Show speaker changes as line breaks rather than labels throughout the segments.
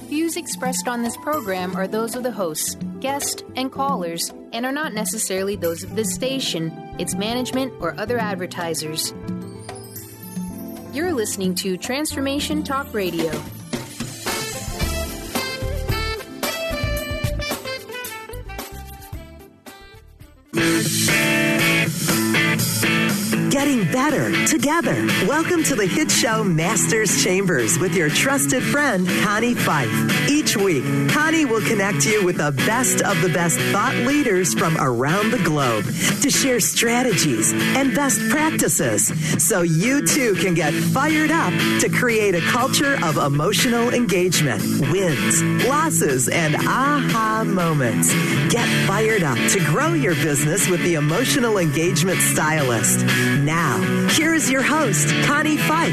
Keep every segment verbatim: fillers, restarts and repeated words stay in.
views expressed on this program are those of the hosts, guests, and callers, and are not necessarily those of this station, its management, or other advertisers. You're listening to Transformation Talk Radio.
Getting better together. Welcome to the hit show Masters Chambers with your trusted friend, Connie Fife. Each week, Connie will connect you with the best of the best thought leaders from around the globe to share strategies and best practices so you too can get fired up to create a culture of emotional engagement, wins, losses, and aha moments. Get fired up to grow your business with the Emotional Engagement Stylist. Now, here is your host, Connie Fife.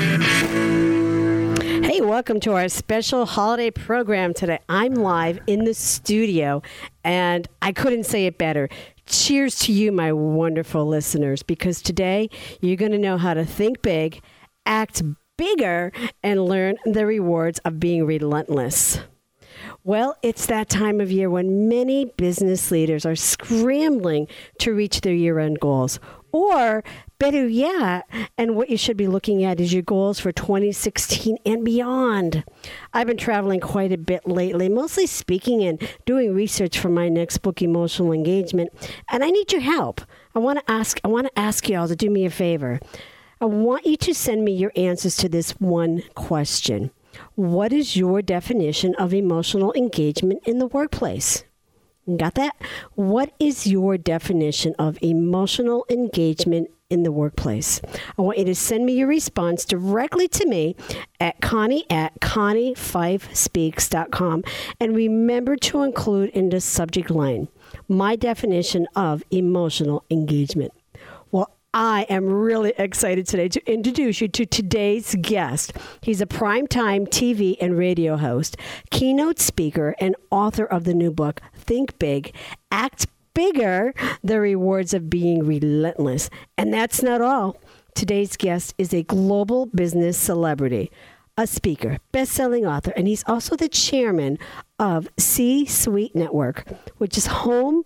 Hey, welcome to our special holiday program today. I'm live in the studio, and I couldn't say it better. Cheers to you, my wonderful listeners, because today you're going to know how to think big, act bigger, and learn the rewards of being relentless. Well, it's that time of year when many business leaders are scrambling to reach their year-end goals. Or, better yet, and what you should be looking at is your goals for twenty sixteen and beyond. I've been traveling quite a bit lately, mostly speaking and doing research for my next book, Emotional Engagement, and I need your help. I want to ask, I want to ask you all to do me a favor. I want you to send me your answers to this one question. What is your definition of emotional engagement in the workplace? Got that? What is your definition of emotional engagement in the workplace? I want you to send me your response directly to me at Connie at Connie Fife Speaks dot com. And remember to include in the subject line my definition of emotional engagement. Well, I am really excited today to introduce you to today's guest. He's a primetime T V and radio host, keynote speaker, and author of the new book, Think Big, Act Bigger, The Rewards of Being Relentless. And that's not all. Today's guest is a global business celebrity, a speaker, best-selling author, and he's also the chairman of C-Suite Network, which is home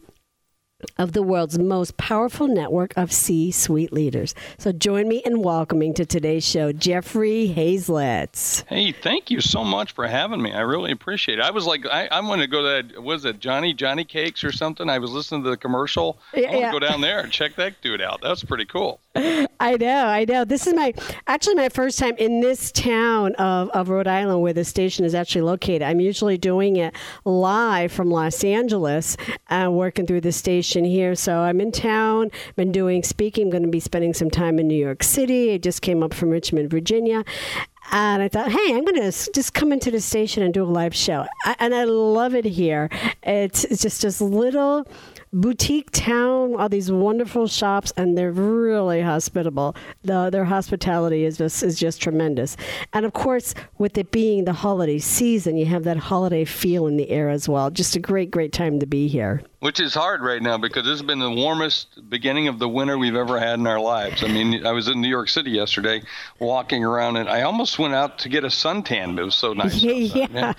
of the world's most powerful network of C-suite leaders. So join me in welcoming to today's show, Jeffrey Hayzlett.
Hey, thank you so much for having me. I really appreciate it. I was like, I, I'm going to go to that, was it Johnny, Johnny Cakes or something? I was listening to the commercial.
Yeah,
I want to
yeah.
go down there and check that dude out. That's pretty cool.
I know, I know. This is my, actually my first time in this town of, of Rhode Island where the station is actually located. I'm usually doing it live from Los Angeles, uh, working through the station here. So I'm in town, been doing speaking. I'm going to be spending some time in New York City. I just came up from Richmond, Virginia. And I thought, hey, I'm going to just come into the station and do a live show. I, and I love it here. It's, it's just this little boutique town, all these wonderful shops, and they're really hospitable. The, their hospitality is just is just tremendous. And of course, with it being the holiday season, you have that holiday feel in the air as well. Just a great, great time to be here.
Which is hard right now because this has been the warmest beginning of the winter we've ever had in our lives. I mean, I was in New York City yesterday walking around, and I almost went out to get a suntan. It was so nice.
Yeah.
yeah.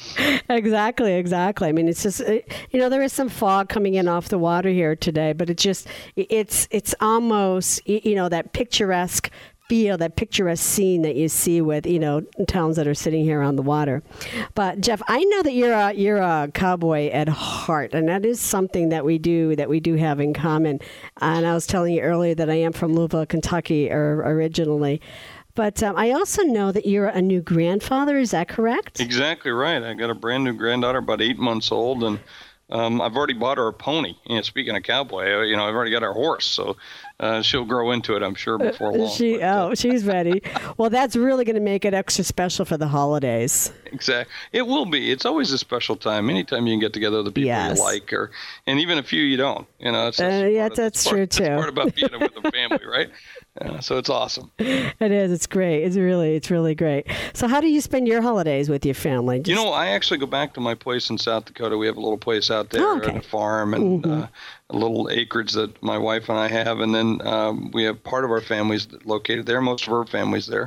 Exactly, exactly. I mean, it's just, you know, there is some fog coming in off the water here today, but it's just, it's it's almost, you know, that picturesque feel, that picturesque scene that you see with, you know, towns that are sitting here on the water. But Jeff, I know that you're a, you're a cowboy at heart, and that is something that we do, that we do have in common. And I was telling you earlier that I am from Louisville, Kentucky, or originally. But um, I also know that you're a new grandfather. Is that correct?
Exactly right. I got a brand new granddaughter, about eight months old, and um, I've already bought her a pony. You know, speaking of cowboy, you know, I've already got her horse, so uh, she'll grow into it, I'm sure, before long.
She,
but, uh,
oh, she's ready. Well, that's really going to make it extra special for the holidays.
Exactly. It will be. It's always a special time. Anytime you can get together with the people
Yes.
you like, or and even a few you don't. You know, it's,
Uh,
it's
yeah,
part of-
that's
it's part-
true,
it's
too.
part about being with a family, right? Yeah, so it's awesome.
It is. It's great. It's really, it's really great. So how do you spend your holidays with your family? Just-
You know, I actually go back to my place in South Dakota. We have a little place out there,
Oh, okay.
and a farm, and
Mhm.
uh, a little acreage that my wife and I have. And then um, we have part of our family's located there. Most of her family's there.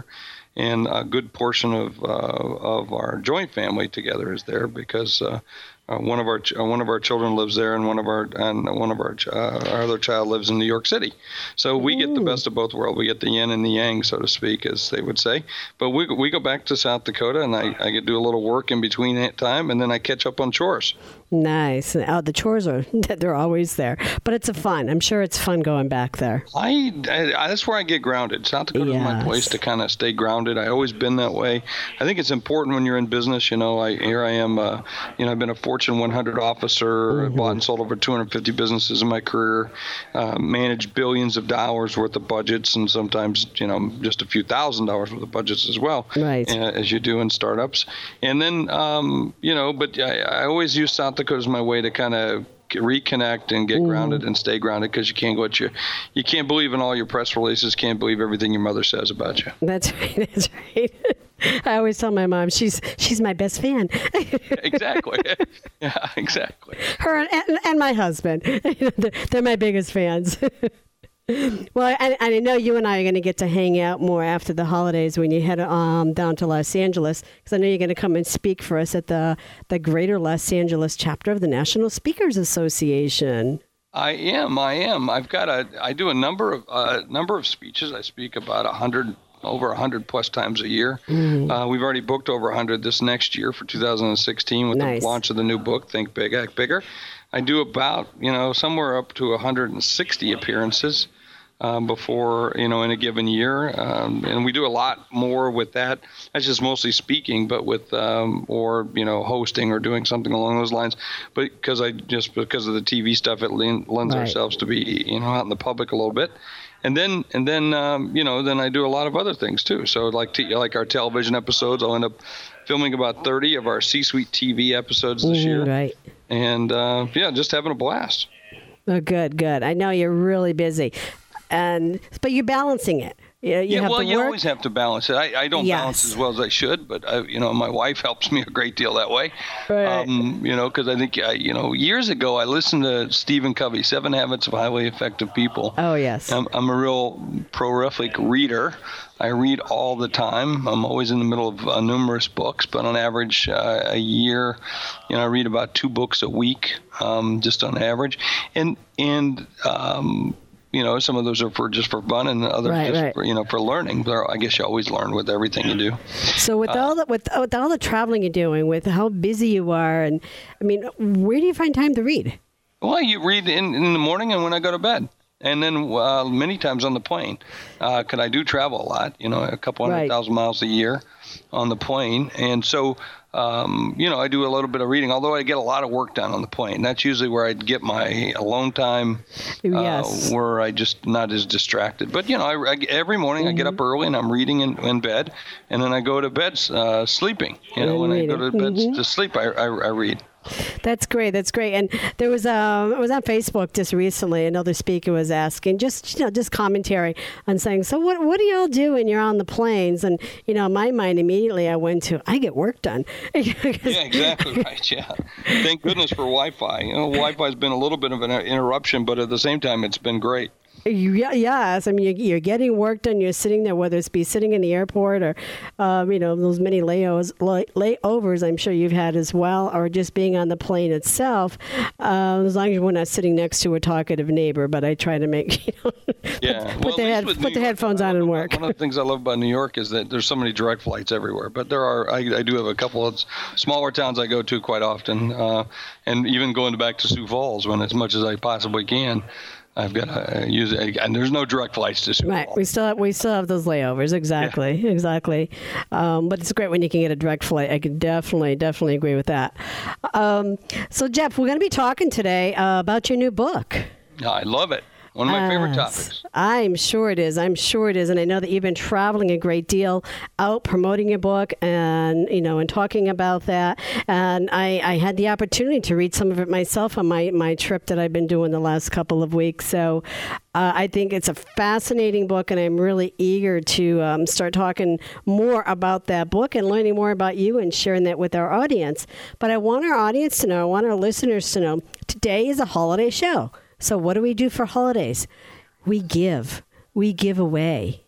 and a good portion of uh, of our joint family together is there because uh, uh, one of our ch- uh, one of our children lives there, and one of our and one of our, ch- uh, our other child lives in New York City. So we get the best of both worlds. We get the yin and the yang, so to speak, as they would say. But we we go back to South Dakota, and I, I get do a little work in between that time, and then I catch up on chores.
Nice. Oh, the chores are, they're always there. But it's a fun. I'm sure it's fun going back there.
I, I That's where I get grounded. South Dakota yes. is my place to kind of stay grounded. I've always been that way. I think it's important when you're in business. You know, I here I am, uh, you know, I've been a Fortune one hundred officer, mm-hmm. bought and sold over two hundred fifty businesses in my career, uh, managed billions of dollars worth of budgets, and sometimes, you know, just a few thousand dollars worth of budgets as well,
right.
uh, as you do in startups. And then, um, you know, but I, I always use South Dakota as my way to kind of reconnect and get mm. grounded and stay grounded, because you can't go at you you can't believe in all your press releases, can't believe everything your mother says about you.
That's right. That's right. I always tell my mom she's she's my best fan.
Exactly. Yeah, exactly.
Her and, and my husband, they're, they're my biggest fans. Well, and, and I know you and I are going to get to hang out more after the holidays when you head um, down to Los Angeles, because I know you're going to come and speak for us at the, the Greater Los Angeles chapter of the National Speakers Association.
I am. I am. I've got a. I do a number of uh, number of speeches. I speak about a hundred. Over one hundred plus times a year. Mm-hmm. Uh, we've already booked over one hundred this next year for two thousand sixteen with nice. the launch of the new book, Think Big, Act Bigger. I do about, you know, somewhere up to one hundred sixty appearances um, before, you know, in a given year. Um, and we do a lot more with that. That's just mostly speaking, but with, um, or, you know, hosting or doing something along those lines. But because I just, because of the T V stuff, it lends right. ourselves to be, you know, out in the public a little bit. And then, and then, um, you know, then I do a lot of other things too. So like, t- like our television episodes, I'll end up filming about thirty of our C-suite T V episodes this mm, year.
Right.
And uh, yeah, just having a blast.
Oh, good, good. I know you're really busy, and but you're balancing it. You, you
yeah,
have
well,
to
you
work.
always have to balance it. I, I don't
yes.
balance as well as I should, but I, you know, my wife helps me a great deal that way.
Right.
Um, you know, because I think, I, you know, years ago I listened to Stephen Covey, Seven Habits of Highly Effective People.
Oh yes.
I'm, I'm a real prolific reader. I read all the time. I'm always in the middle of uh, numerous books, but on average, uh, a year, you know, I read about two books a week, um, just on average, and and. Um, You know, some of those are for just for fun, and others
right,
just
right.
for, you know, for learning. But I guess you always learn with everything you do.
So with uh, all the with, with all the traveling you're doing, with how busy you are, and I mean, where do you find time to read?
Well, you read in, in the morning and when I go to bed, and then uh, many times on the plane, because uh, I do travel a lot. You know, a couple hundred right. thousand miles a year on the plane, and so. Um, you know, I do a little bit of reading, although I get a lot of work done on the plane. That's usually where I get my alone time, uh,
yes.
where I just not as distracted. But, you know, I, I, every morning mm-hmm. I get up early and I'm reading in, in bed, and then I go to bed uh, sleeping. You know,
and
when
reading.
I go to bed
mm-hmm.
to sleep, I, I, I read.
That's great. That's great. And there was, um, I was on Facebook just recently. Another speaker was asking, just you know, just commentary on saying, so what? What do y'all do when you're on the planes? And you know, my mind immediately I went to, I get work done.
Yeah, exactly right. Yeah. Thank goodness for Wi-Fi. You know, Wi-Fi's been a little bit of an interruption, but at the same time, it's been great.
Yeah, yes. I mean, you're, you're getting work done. You're sitting there, whether it's be sitting in the airport or, um, you know, those many layovers, lay, layovers I'm sure you've had as well, or just being on the plane itself. Uh, as long as we're not sitting next to a talkative neighbor, but I try to make, you know,
yeah.
put,
well,
the, head, put the headphones on and work.
One of the things I love about New York is that there's so many direct flights everywhere. But there are, I, I do have a couple of smaller towns I go to quite often, uh, and even going back to Sioux Falls when as much as I possibly can. I've got to use it, and there's no direct flights to Sioux Falls.
Right, we still have, we still have those layovers, exactly, yeah. exactly. Um, but it's great when you can get a direct flight. I can definitely, definitely agree with that. Um, so, Jeff, we're going to be talking today uh, about your new book.
I love it. One of my uh, favorite topics.
I'm sure it is. I'm sure it is. And I know that you've been traveling a great deal out promoting your book and, you know, and talking about that. And I, I had the opportunity to read some of it myself on my, my trip that I've been doing the last couple of weeks. So uh, I think it's a fascinating book, and I'm really eager to um, start talking more about that book and learning more about you and sharing that with our audience. But I want our audience to know, I want our listeners to know, today is a holiday show. So what do we do for holidays? We give. We give away.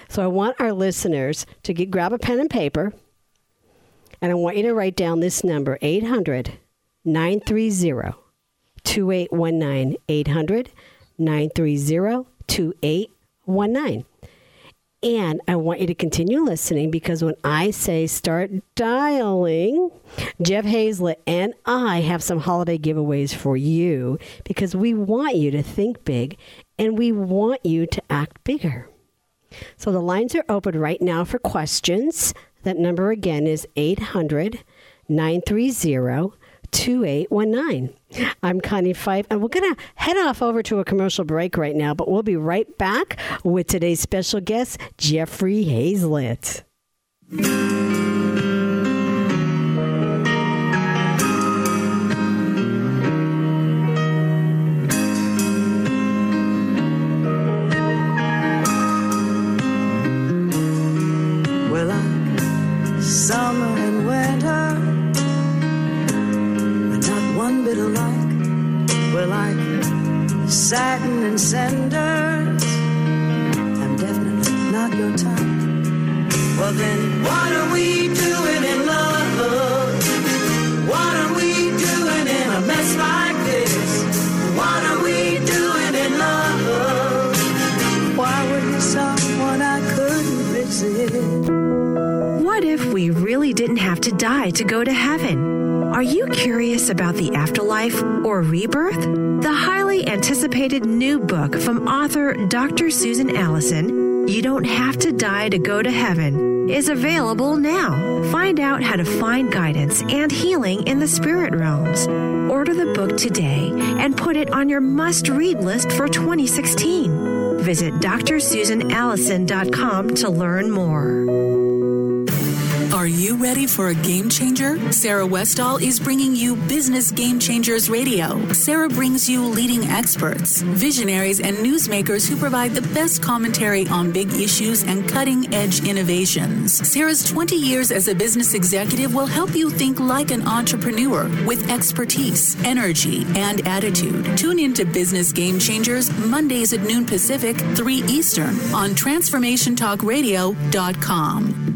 So I want our listeners to get, grab a pen and paper, and I want you to write down this number, eight hundred, nine three zero, two eight one nine, eight hundred, nine three zero, two eight one nine. And I want you to continue listening, because when I say start dialing, Jeff Hazlett and I have some holiday giveaways for you, because we want you to think big and we want you to act bigger. So the lines are open right now for questions. That number again is eight hundred, nine three zero, two eight one nine. I'm Connie Fife, and we're going to head off over to a commercial break right now, but we'll be right back with today's special guest, Jeffrey Hazlett.
Well, like summer and winter, not one bit alike. We're like satin and cinders. I'm definitely not your type. Well then, what are we doing in love? What are we doing in a mess like this? What are we doing in love? Why would you someone I couldn't visit?
What if we really didn't have to die to go to heaven? Are you curious about the afterlife or rebirth? The highly anticipated new book from author Doctor Susan Allison, You Don't Have to Die to Go to Heaven, is available now. Find out how to find guidance and healing in the spirit realms. Order the book today and put it on your must-read list for twenty sixteen. Visit D R susan allison dot com to learn more.
Are you ready for a game changer? Sarah Westall is bringing you Business Game Changers Radio. Sarah brings you leading experts, visionaries, and newsmakers who provide the best commentary on big issues and cutting-edge innovations. Sarah's twenty years as a business executive will help you think like an entrepreneur with expertise, energy, and attitude. Tune into Business Game Changers Mondays at noon Pacific, three Eastern on transformation talk radio dot com.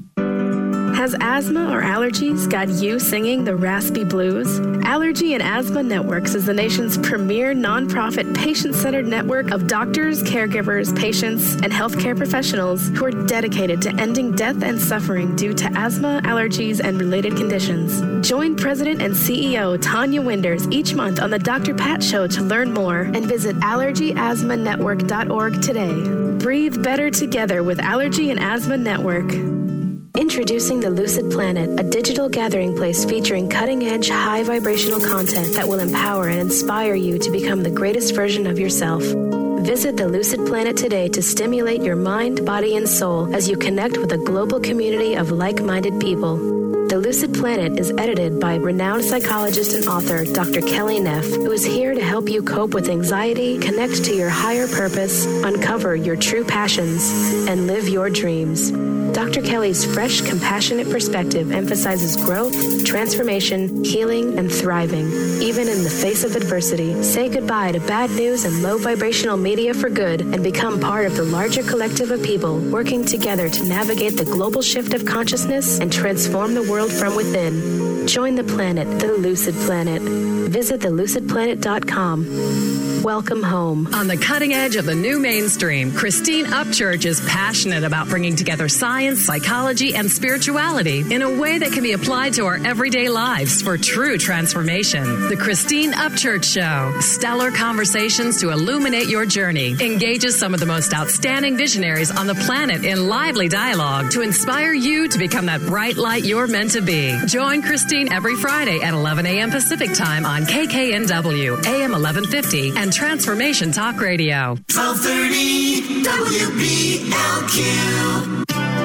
Has asthma or allergies got you singing the raspy blues? Allergy and Asthma Networks is the nation's premier nonprofit patient-centered network of doctors, caregivers, patients, and healthcare professionals who are dedicated to ending death and suffering due to asthma, allergies, and related conditions. Join President and C E O Tanya Winders each month on the Doctor Pat Show to learn more, and visit allergy asthma network dot org today. Breathe better together with Allergy and Asthma Network. Introducing the Lucid Planet, a digital gathering place featuring cutting-edge, high-vibrational content that will empower and inspire you to become the greatest version of yourself. Visit the Lucid Planet today to stimulate your mind, body, and soul as you connect with a global community of like-minded people. The Lucid Planet is edited by renowned psychologist and author Doctor Kelly Neff, who is here to help you cope with anxiety, connect to your higher purpose, uncover your true passions, and live your dreams. Doctor Kelly's fresh, compassionate perspective emphasizes growth, transformation, healing, and thriving, even in the face of adversity. Say goodbye to bad news and low vibrational media for good and become part of the larger collective of people working together to navigate the global shift of consciousness and transform the world from within. Join the planet, the Lucid Planet. Visit the lucid planet dot com. Welcome home.
On the cutting edge of the new mainstream, Christine Upchurch is passionate about bringing together science, psychology, and spirituality in a way that can be applied to our everyday lives for true transformation. The Christine Upchurch Show, stellar conversations to illuminate your journey, engages some of the most outstanding visionaries on the planet in lively dialogue to inspire you to become that bright light you're meant to be. Join Christine every Friday at eleven a.m. Pacific Time on K K N W, A M eleven fifty, and Transformation Talk Radio.
twelve thirty W B L Q.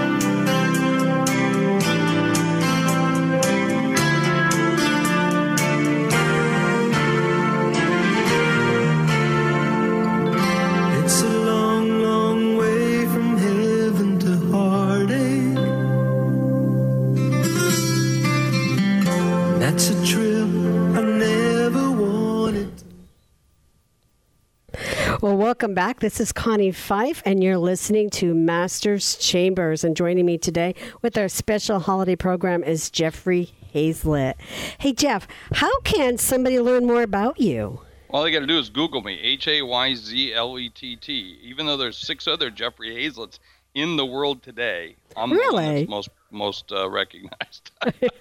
It's a long, long way from heaven to heartache. That's a trip I never wanted.
Well, welcome back. This is Connie Fife, and you're listening to Masters Chambers. And joining me today with our special holiday program is Jeffrey Hayzlett. Hey, Jeff, how can somebody learn more about you?
All they got to do is Google me, H A Y Z L E T T. Even though there's six other Jeffrey Hayzletts in the world today, I'm
really?
the one that's most most uh, recognized.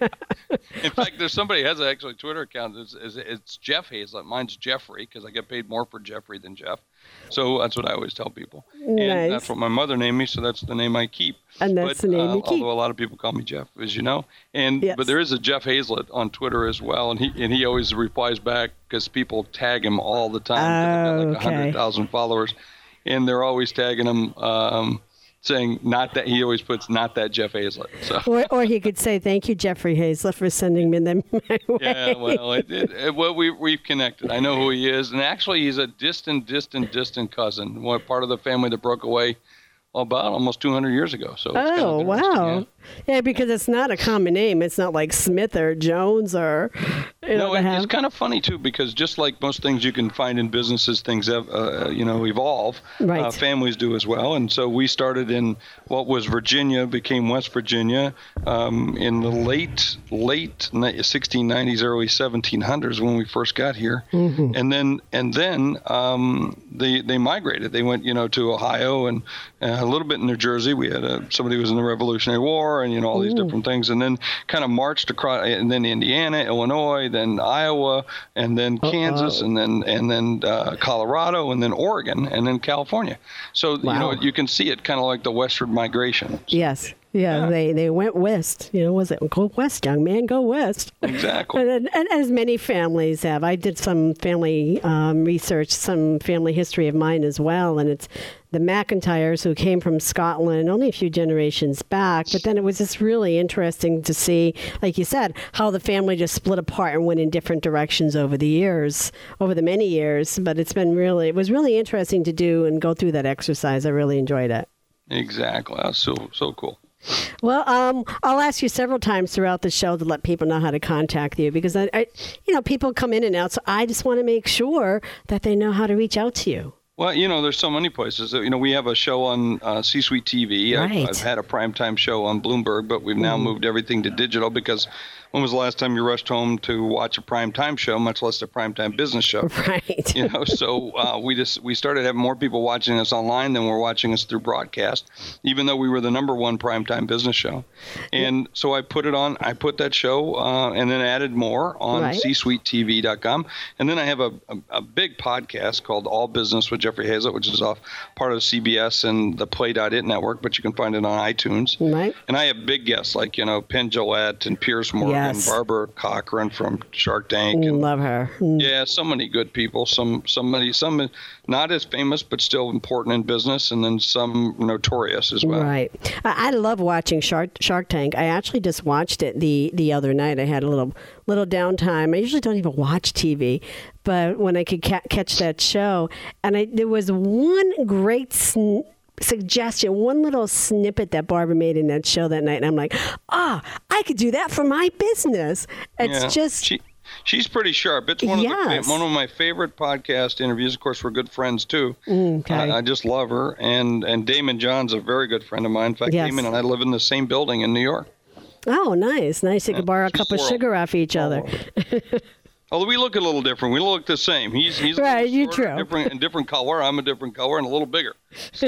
In fact, there's somebody who has actually a Twitter account. It's, it's, it's Jeff Hayzlett. Mine's Jeffrey because I get paid more for Jeffrey than Jeff. So that's what I always tell people.
Nice.
And that's what my mother named me, so that's the name I keep.
And that's
but,
the name
uh,
you keep.
Although a lot of people call me Jeff, as you know. And
yes.
But there is a Jeff Hayzlett on Twitter as well, and he and he always replies back because people tag him all the time.
Oh,
They've got like
okay.
one hundred thousand followers, and they're always tagging him. Um, saying not that he always puts not that Jeff Hayzlett. So.
Or, or he could say, thank you, Jeffrey Hayzlett, for sending me them my way.
Yeah, well, it, it, it, well we, we've connected. I know who he is. And actually, he's a distant, distant, distant cousin. One part of the family that broke away about almost two hundred years ago. So it's kind
Oh,
of
wow.
yeah.
yeah, because it's not a common name. It's not like Smith or Jones or, you know,
No, it,
have...
it's kind of funny, too, because just like most things you can find in businesses, things have, uh, you know, evolve.
Right.
Uh, families do as well. And so we started in what was Virginia, became West Virginia um, in the late, late sixteen nineties, early seventeen hundreds when we first got here.
Mm-hmm.
And then, and then um, they they migrated. They went, you know, to Ohio and uh, a little bit in New Jersey. We had a, somebody who was in the Revolutionary War and, you know, all these
Ooh.
different things. And then kind of marched across, and then Indiana, Illinois, then Iowa, and then Kansas,
Uh-oh.
and then and then uh, Colorado, and then Oregon, and then California. So,
Wow.
you know, you can see it kind of like the westward migration.
Yes. Yeah,
Yeah.
they they went west. You know, was it go west, young man, go west?
Exactly.
And, and as many families have. I did some family um, research, some family history of mine as well, and it's the McIntyres who came from Scotland only a few generations back. But then it was just really interesting to see, like you said, how the family just split apart and went in different directions over the years, over the many years. But it's been really, it was really interesting to do and go through that exercise. I really enjoyed it.
Exactly. That's so so cool.
Well, um, I'll ask you several times throughout the show to let people know how to contact you because, I, I, you know, people come in and out. So I just want to make sure that they know how to reach out to you.
Well, you know, there's so many places. You know, we have a show on uh, C-Suite T V.
Right.
I've, I've had a primetime show on Bloomberg, but we've now mm. moved everything to digital because when was the last time you rushed home to watch a primetime show, much less a primetime business show?
Right.
You know, so uh, we just we started having more people watching us online than were watching us through broadcast, even though we were the number one primetime business show. And so I put it on. I put that show uh, and then added more on
right.
C suite T V dot com. And then I have a, a, a big podcast called All Business with Jeffrey Hayzlett, which is off part of C B S and the Play dot it network, but you can find it on iTunes.
Right.
And I have big guests like, you know, Penn Jillette and Piers Morgan,
yes.
Barbara Cochran from Shark Tank. And,
love her.
Yeah, so many good people. Some somebody, some not as famous, but still important in business, and then some notorious as well.
Right. I, I love watching Shark Shark Tank. I actually just watched it the, the other night. I had a little little downtime. I usually don't even watch T V, but when I could ca- catch that show, and I, there was one great sn- suggestion, one little snippet that Barbara made in that show that night, and I'm like, ah, oh, I could do that for my business. It's
yeah,
just...
She, she's pretty sharp. It's one,
yes.
of the, one of my favorite podcast interviews. Of course, we're good friends, too.
Okay.
Uh, I just love her. And, and Damon John's a very good friend of mine. In fact,
yes.
Damon and I live in the same building in New York.
Oh, nice. Nice. You
yeah,
could borrow a cup of sugar off each other.
Although we look a little different. We look the same. He's he's a
right, you
true.
true.
different, a different color. I'm a different color and a little bigger. So.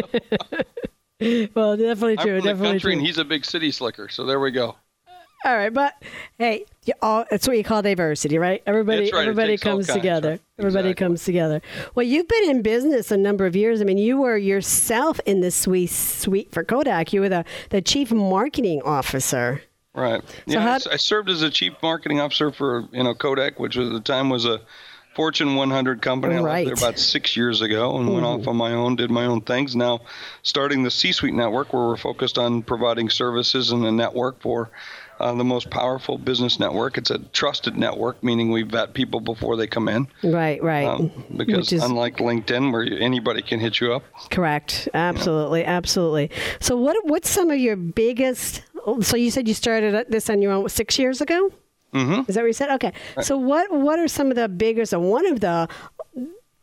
Well, definitely true.
I'm from
definitely
the country,
true.
and he's a big city slicker. So there we go.
All right, but hey, you all, that's what you call diversity, right? Everybody,
That's right.
everybody comes together. Right. Everybody exactly. comes together. Well, you've been in business a number of years. I mean, you were yourself in the suite suite for Kodak. You were the, the chief marketing officer.
Right.
So
yeah,
how,
I, I served as a chief marketing officer for you know Kodak, which at the time was a Fortune one hundred company.
Right.
I left there about six years ago and mm. went off on my own, did my own things. Now starting the C-Suite Network, where we're focused on providing services and a network for uh, the most powerful business network. It's a trusted network, meaning we vet people before they come in.
Right, right.
Um, because
is,
unlike LinkedIn, where anybody can hit you up.
Correct. Absolutely, you know. absolutely. So what what's some of your biggest... So you said you started this on your own six years ago?
Mm-hmm.
Is that what you said? Okay.
Right.
So what what are some of the biggest, or one of the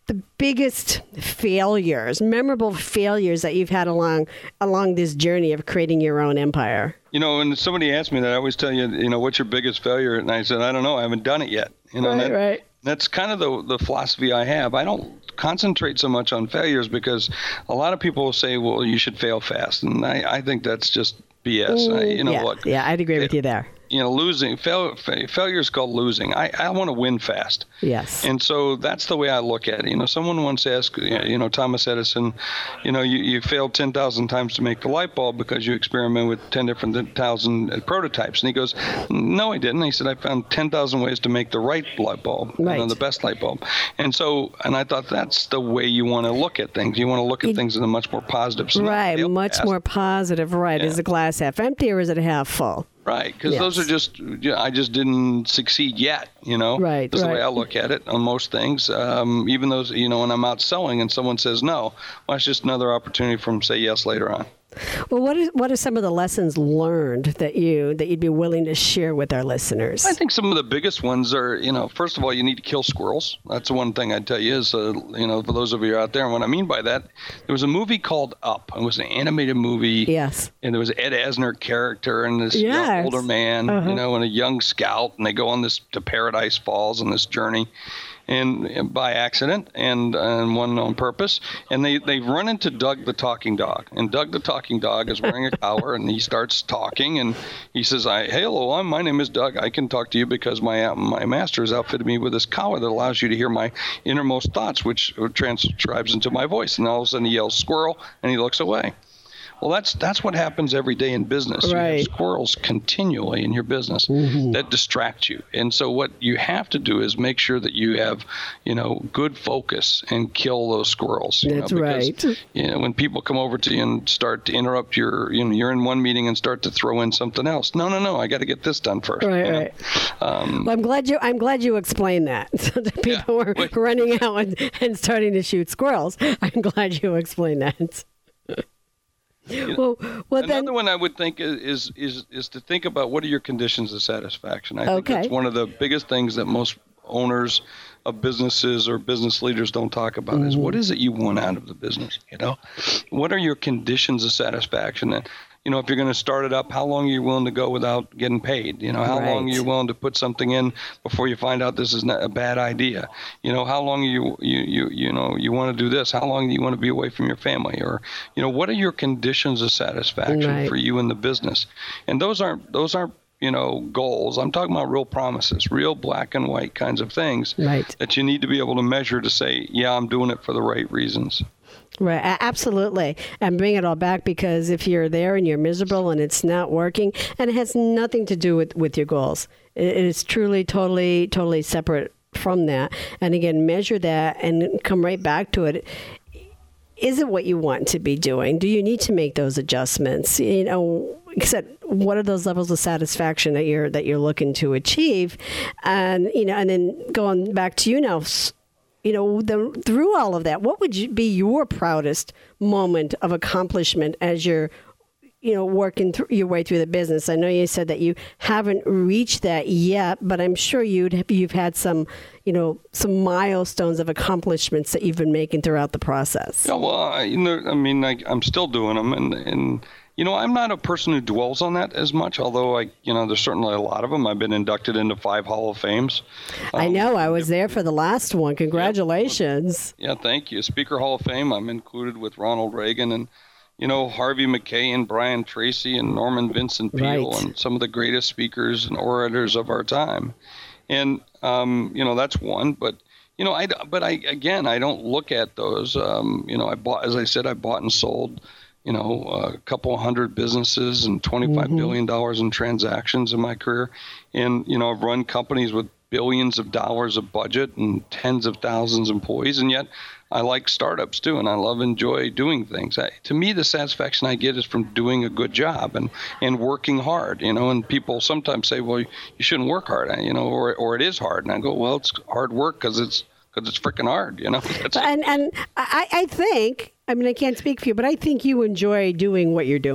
the biggest failures, memorable failures that you've had along along this journey of creating your own empire?
You know, when somebody asks me that, I always tell you, you know, what's your biggest failure? And I said, I don't know. I haven't done it yet. You know,
right,
that,
right.
That's kind of the the philosophy I have. I don't concentrate so much on failures because a lot of people will say, well, you should fail fast. And I, I think that's just B S.
Mm,
I, you know
yeah,
what?
Yeah, I'd agree with you there.
You know, losing, fail, failure is called losing. I, I want to win fast.
Yes.
And so that's the way I look at it. You know, someone once asked, you know, Thomas Edison, you know, you, you failed ten thousand times to make the light bulb because you experimented with ten different thousand prototypes. And he goes, no, I didn't. He said, I found ten thousand ways to make the right light bulb,
right.
you know, the best light bulb. And so, and I thought that's the way you want to look at things. You want to look at it, things in a much more positive sense.
Right, much fast. more positive. Right.
Yeah.
Is the glass half empty or is it half full?
Right, because
yes.
those are just, I just didn't succeed yet, you know?
Right,
That's
right.
the way I look at it on most things. Um, even those, you know, when I'm out selling and someone says no, well, it's just another opportunity for them to say yes later on.
Well, what is what are some of the lessons learned that you that you'd be willing to share with our listeners?
I think some of the biggest ones are, you know, first of all, you need to kill squirrels. That's one thing I'd tell you is, uh, you know, for those of you out there, and what I mean by that, there was a movie called Up. It was an animated movie.
Yes.
And there was an Ed Asner character and this
yes.
young, older man,
uh-huh.
you know, and a young scout, and they go on this to Paradise Falls on this journey. And, and by accident and, and one on purpose. And they, they run into Doug the talking dog. And Doug the talking dog is wearing a collar and he starts talking and he says, I, hey, hello, I'm, my name is Doug. I can talk to you because my my master has outfitted me with this collar that allows you to hear my innermost thoughts, which transcribes into my voice. And all of a sudden he yells, squirrel, and he looks away. Well, that's that's what happens every day in business.
Right.
You have squirrels continually in your business mm-hmm. that distract you. And so what you have to do is make sure that you have, you know, good focus and kill those squirrels. You
that's
know, because,
right.
You know, when people come over to you and start to interrupt your, you know, you're in one meeting and start to throw in something else. No, no, no, I got to get this done first.
Right,
you know?
right.
Um,
well, I'm glad you. I'm glad you explained that. So that people yeah, were wait. running out and, and starting to shoot squirrels. I'm glad you explained that.
You know,
well, well,
another
then,
one I would think is is is to think about what are your conditions of satisfaction. I
okay.
think that's one of the biggest things that most owners of businesses or business leaders don't talk about mm-hmm. is what is it you want out of the business? You know, what are your conditions of satisfaction? And you know, if you're going to start it up, how long are you willing to go without getting paid? You know, how
right.
long are you willing to put something in before you find out this is not a bad idea? You know, how long are you, you, you, you know, you want to do this? How long do you want to be away from your family? Or, you know, what are your conditions of satisfaction
right.
for you in the business? And those aren't, those aren't, you know, goals. I'm talking about real promises, real black and white kinds of things
right.
that you need to be able to measure to say, yeah, I'm doing it for the right reasons.
Right, absolutely. And bring it all back, because if you're there and you're miserable and it's not working, and it has nothing to do with, with your goals. It is truly, totally, totally separate from that. And again, measure that and come right back to it. Is it what you want to be doing? Do you need to make those adjustments? You know, except what are those levels of satisfaction that you're that you're looking to achieve? And you know, and then going back to you now, you know, the, through all of that, what would you, be your proudest moment of accomplishment as you're, you know, working through your way through the business? I know you said that you haven't reached that yet, but I'm sure you'd you've had some, you know, some milestones of accomplishments that you've been making throughout the process.
Yeah, well, I, you know, I mean, I, I'm still doing them, and and. You know, I'm not a person who dwells on that as much, although I, you know, there's certainly a lot of them. I've been inducted into five Hall of Fames. Um,
I know. I was there for the last one. Congratulations.
Yeah, thank you. Speaker Hall of Fame, I'm included with Ronald Reagan and, you know, Harvey McKay and Brian Tracy and Norman Vincent Peale
right.
and some of the greatest speakers and orators of our time. And, um, you know, that's one. But, you know, I, but I, again, I don't look at those. Um, you know, I bought, as I said, I bought and sold you know, a couple hundred businesses and twenty-five mm-hmm. billion dollars in transactions in my career. And, you know, I've run companies with billions of dollars of budget and tens of thousands of employees. And yet I like startups too. And I love, enjoy doing things. I, to me, the satisfaction I get is from doing a good job and, and working hard, you know, and people sometimes say, well, you shouldn't work hard, you know, or, or it is hard. And I go, well, it's hard work because it's, because it's freaking hard, you know. That's
and and I, I think, I mean, I can't speak for you, but I think you enjoy doing what you're doing.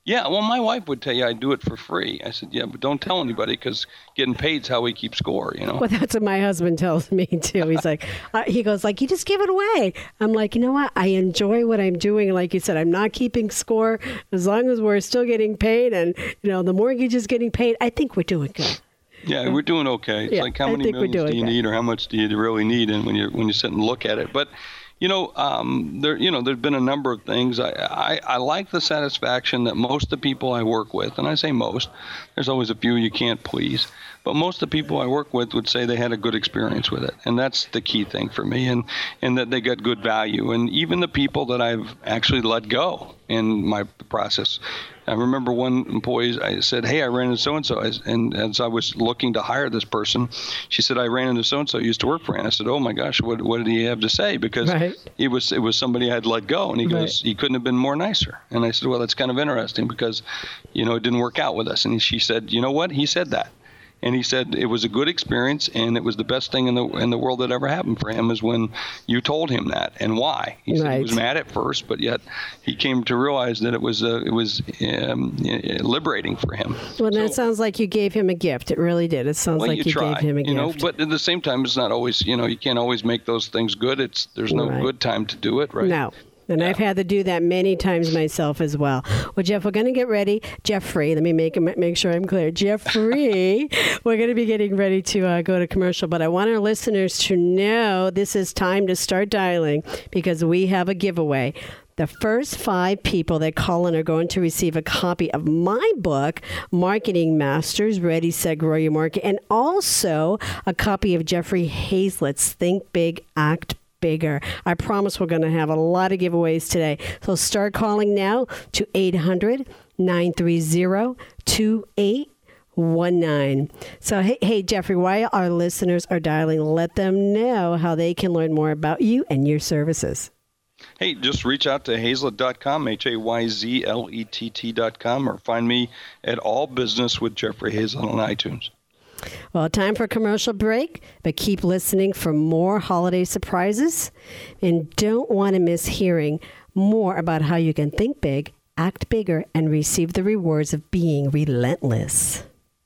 Yeah, well, my wife would tell you I do it for free. I said, yeah, but don't tell anybody because getting paid is how we keep score, you know?
Well, that's what my husband tells me, too. He's like, uh, he goes, like, you just give it away. I'm like, you know what? I enjoy what I'm doing. Like you said, I'm not keeping score. As long as we're still getting paid and, you know, the mortgage is getting paid, I think we're doing good.
Yeah, we're doing okay. It's
yeah,
like how
I
many millions do you
good.
need or how much do you really need and when you when you sit and look at it. But You know, um, there. You know, there's been a number of things. I, I, I like the satisfaction that most of the people I work with, and I say most, there's always a few you can't please, but most of the people I work with would say they had a good experience with it, and that's the key thing for me, and, and that they got good value. And even the people that I've actually let go in my process. I remember one employee, I said, hey, I ran into so-and-so. And as I was looking to hire this person, she said, I ran into so-and-so, used to work for him. I said, oh, my gosh, what what did he have to say? Because right. it was it was somebody I had let go. And he right. goes, he couldn't have been more nicer. And I said, well, that's kind of interesting because, you know, it didn't work out with us. And she said, you know what? He said that. And he said it was a good experience, and it was the best thing in the in the world that ever happened for him is when you told him that, and why. He right. said he was mad at first, but yet he came to realize that it was uh, it was um, liberating for him.
Well, so, that sounds like you gave him a gift. It really did. It sounds
well,
like
you,
you
try,
gave him a
you
gift.
Know, but at the same time, it's not always, you know, you can't always make those things good. It's there's no
right.
good time to do it, right?
No. And yeah. I've had to do that many times myself as well. Well, Jeff, we're going to get ready. Jeffrey, let me make make sure I'm clear. Jeffrey, we're going to be getting ready to uh, go to commercial. But I want our listeners to know this is time to start dialing because we have a giveaway. The first five people that call in are going to receive a copy of my book, Marketing Masters, Ready, Set, Grow Your Market, and also a copy of Jeffrey Hayzlett's Think Big, Act Bigger. I promise we're going to have a lot of giveaways today. So start calling now to eight hundred, nine three zero, two eight one nine. So, hey, hey, Jeffrey, while our listeners are dialing, let them know how they can learn more about you and your services.
Hey, just reach out to Hayzlett dot com, H A Y Z L E T T dot com, or find me at All Business with Jeffrey Hayzlett on iTunes.
Well, time for a commercial break, but keep listening for more holiday surprises. And don't want to miss hearing more about how you can think big, act bigger, and receive the rewards of being relentless.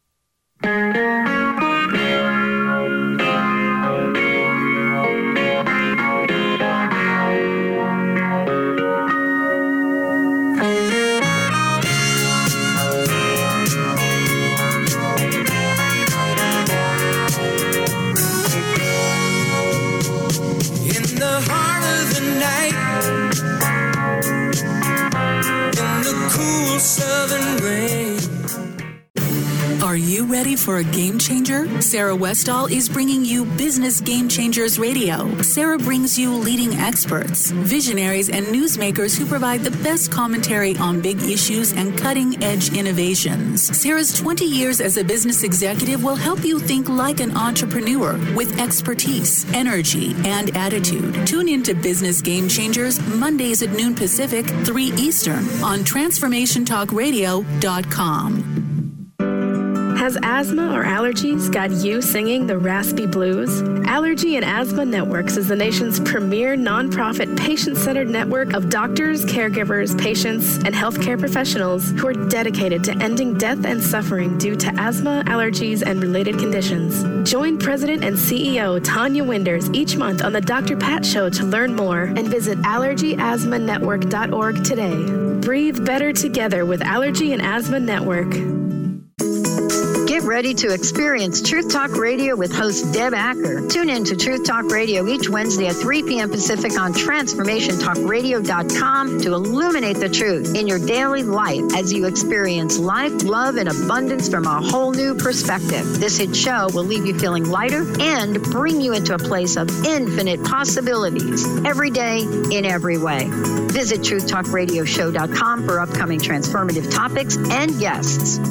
Southern rain. Are you ready for a game changer? Sarah Westall is bringing you Business Game Changers Radio. Sarah brings you leading experts, visionaries, and newsmakers who provide the best commentary on big issues and cutting-edge innovations. Sarah's twenty years as a business executive will help you think like an entrepreneur with expertise, energy, and attitude. Tune into Business Game Changers Mondays at noon Pacific, three Eastern on transformation talk radio dot com.
Has asthma or allergies got you singing the raspy blues? Allergy and Asthma Networks is the nation's premier nonprofit patient-centered network of doctors, caregivers, patients, and healthcare professionals who are dedicated to ending death and suffering due to asthma, allergies, and related conditions. Join President and C E O Tanya Winders each month on the Doctor Pat Show to learn more and visit allergy asthma network dot org today. Breathe better together with Allergy and Asthma Network.
Get ready to experience Truth Talk Radio with host Deb Acker. Tune in to Truth Talk Radio each Wednesday at three p.m. Pacific on transformation talk radio dot com to illuminate the truth in your daily life as you experience life, love, and abundance from a whole new perspective. This hit show will leave you feeling lighter and bring you into a place of infinite possibilities every day in every way. Visit truth talk radio show dot com for upcoming transformative topics and guests.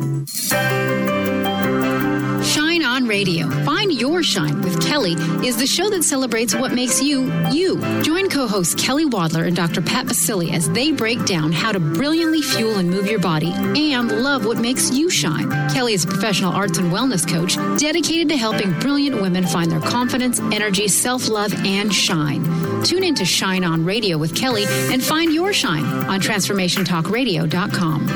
Shine on Radio. Find Your Shine with Kelly is the show that celebrates what makes you, you. Join co-hosts Kelly Wadler and Doctor Pat Basili as they break down how to brilliantly fuel and move your body and love what makes you shine. Kelly is a professional arts and wellness coach dedicated to helping brilliant women find their confidence, energy, self-love, and shine. Tune in to Shine On Radio with Kelly and find your shine on transformation talk radio dot com.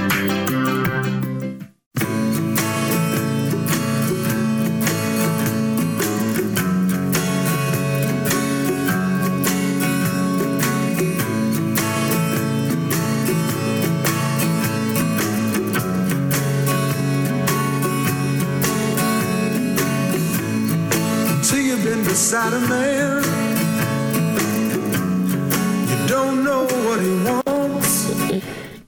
Beside a man, you don't know what he wants.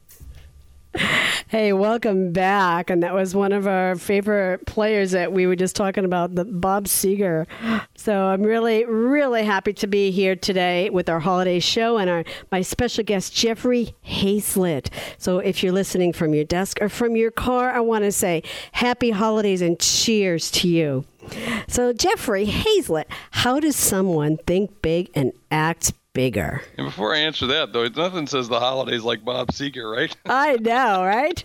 Hey, welcome back. And that was one of our favorite players that we were just talking about, the Bob Seger. So I'm really, really happy to be here today with our holiday show and our my special guest, Jeffrey Hayzlett. So if you're listening from your desk or from your car, I want to say happy holidays and cheers to you. So Jeffrey Hayzlett, how does someone think big and act bigger?
And before I answer that, though, nothing says the holidays like Bob Seger, right?
I know, right?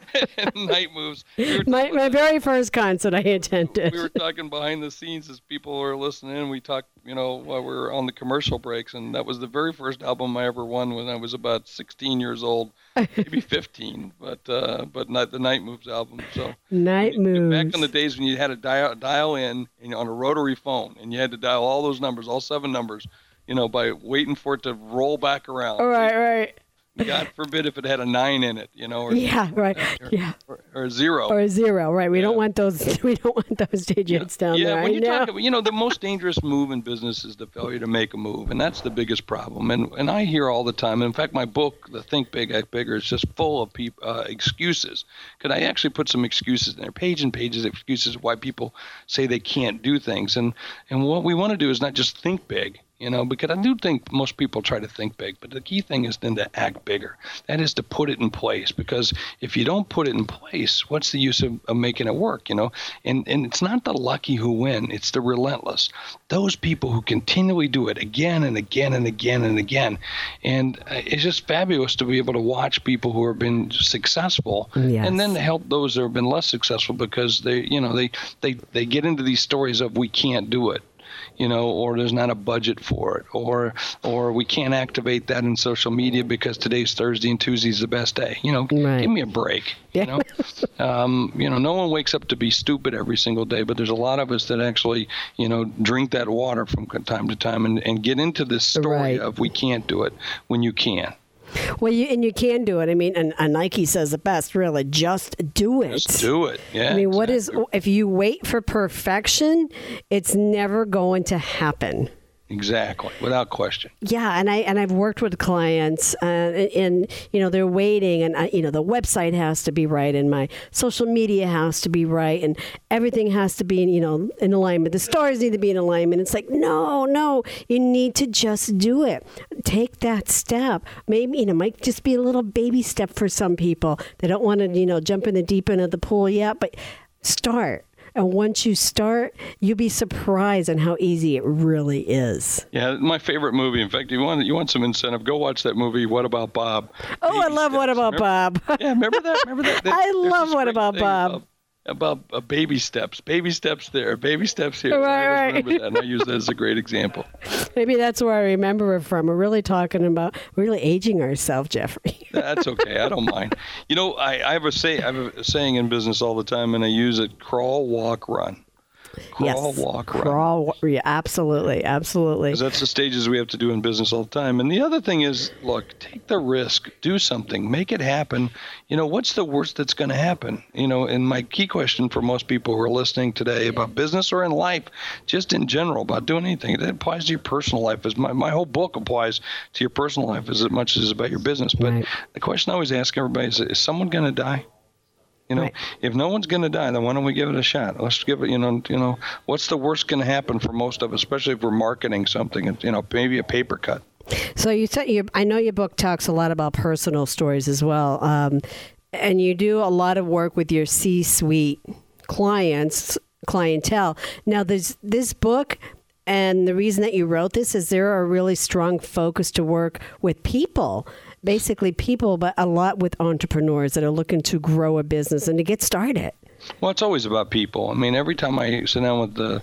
Night moves.
We my my very first concert I attended.
We were talking behind the scenes as people were listening in. We talked, you know, while we were on the commercial breaks, and that was the very first album I ever won when I was about sixteen years old, maybe fifteen. But uh, but not the Night Moves album. So
Night Moves.
Back in the days when you had to dial dial in, you know, on a rotary phone, and you had to dial all those numbers, all seven numbers, you know, by waiting for it to roll back around.
All right, right.
God forbid if it had a nine in it, you know. Or,
yeah, right.
Or,
yeah.
Or, or a zero.
Or a zero, right. We yeah. don't want those We don't want those digits
yeah.
down
yeah,
there.
Yeah, when you
know.
talk, you know, the most dangerous move in business is the failure to make a move, and that's the biggest problem. And and I hear all the time, and in fact, my book, The Think Big, Act Bigger, is just full of peop, uh, excuses. Could I actually put some excuses in there, page and pages of excuses why people say they can't do things. And, and what we want to do is not just think big, you know, because I do think most people try to think big, but the key thing is then to act bigger. That is to put it in place, because if you don't put it in place, what's the use of, of making it work, you know? And and it's not the lucky who win, it's the relentless. Those people who continually do it again and again and again and again. And it's just fabulous to be able to watch people who have been successful yes. and then to help those that have been less successful, because they, you know, they, they, they get into these stories of we can't do it. You know, or there's not a budget for it, or or we can't activate that in social media because today's Thursday and Tuesday's the best day. You know,
right.
give me a break.
Yeah.
You know, um, you know, no one wakes up to be stupid every single day, but there's a lot of us that actually, you know, drink that water from time to time and, and get into this story
right.
of we can't do it when you can.
Well, you and you can do it. I mean, and, and Nike says it best, really. Just do it.
Just do it. Yeah.
I mean,
exactly.
what is if you wait for perfection, it's never going to happen.
Exactly, without question.
Yeah, and I and I've worked with clients, uh, and, and you know they're waiting, and I, you know the website has to be right, and my social media has to be right, and everything has to be you know in alignment. The stars need to be in alignment. It's like no, no, you need to just do it. Take that step. Maybe you know might just be a little baby step for some people. They don't want to you know jump in the deep end of the pool yet, but start. And once you start, you'll be surprised on how easy it really is.
Yeah, my favorite movie. In fact, you want you want some incentive, go watch that movie, What About Bob?
Oh,
Baby
I love
steps.
What About
remember?
Bob?
Yeah, remember that? Remember that?
I love What About Bob.
About, about uh, baby steps. Baby steps there, baby steps here.
Right,
I
right.
remember that, and I use that as a great example.
Maybe that's where I remember it from. We're really talking about really aging ourselves, Jeffrey.
That's okay. I don't mind. You know, I, I have a say. I have a saying in business all the time, and I use it: crawl, walk, run. Crawl,
yes.
walk,
Crawl,
run.
Yeah, absolutely, absolutely.
Because that's the stages we have to do in business all the time. And the other thing is, look, take the risk, do something, make it happen. You know, what's the worst that's going to happen? You know, and my key question for most people who are listening today about business or in life, just in general, about doing anything, that applies to your personal life. As my, my whole book applies to your personal life as much as about your business. But
right.
the question I always ask everybody is, is someone going to die? You know,
right.
if no one's going to die, then why don't we give it a shot? Let's give it, you know, you know, what's the worst going to happen for most of us, especially if we're marketing something, you know, maybe a paper cut.
So you said, your, I know your book talks a lot about personal stories as well. Um, and you do a lot of work with your C-suite clients, clientele. Now, there's this book, and the reason that you wrote this is there are a really strong focus to work with people. Basically people, but a lot with entrepreneurs that are looking to grow a business and to get started.
Well, it's always about people. I mean, every time I sit down with the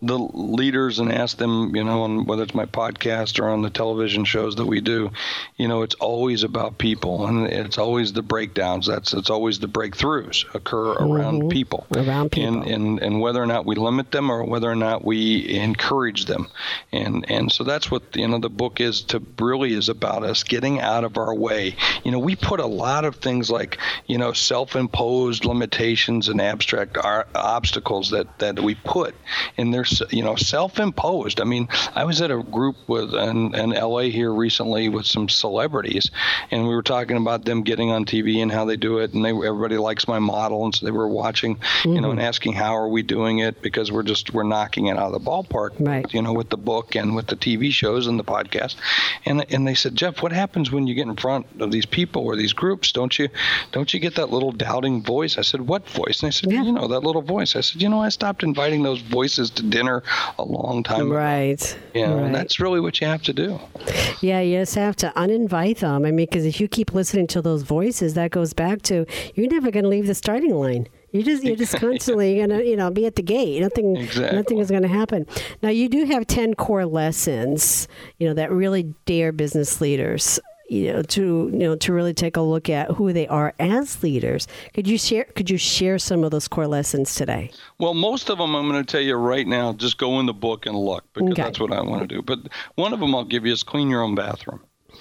the leaders and ask them, you know, on whether it's my podcast or on the television shows that we do, you know, it's always about people, and it's always the breakdowns. That's it's always the breakthroughs occur around
mm-hmm.
people,
around people,
and, and and whether or not we limit them or whether or not we encourage them, and and so that's what you know the book is to really is about us getting out of our way. You know, we put a lot of things like you know self-imposed limitations and abstract ar- obstacles that that we put, and they're you know self-imposed. I mean, I was at a group with in, in L A here recently with some celebrities, and we were talking about them getting on T V and how they do it, and they everybody likes my model, and so they were watching, mm-hmm. you know, and asking how are we doing it, because we're just we're knocking it out of the ballpark,
right?
You know, with the book and with the T V shows and the podcast, and and they said, Jeff, what happens when you get in front of these people or these groups? Don't you don't you get that little doubting voice? I said, what voice? And they said, yeah. you know, that little voice. I said, you know, I stopped inviting those voices to dinner a long time ago.
Right.
Yeah,
right.
And that's really what you have to do.
Yeah, you just have to uninvite them. I mean, because if you keep listening to those voices, that goes back to you're never going to leave the starting line. You just you're just constantly gonna you know be at the gate. Nothing
exactly.
nothing is going to happen. Now you do have ten core lessons, you know, that really dare business leaders, you know, to you know to really take a look at who they are as leaders. Could you share Could you share some of those core lessons today?
Well, most of them I'm going to tell you right now. Just go in the book and look, because
okay.
that's what I want to do. But one of them I'll give you is clean your own bathroom.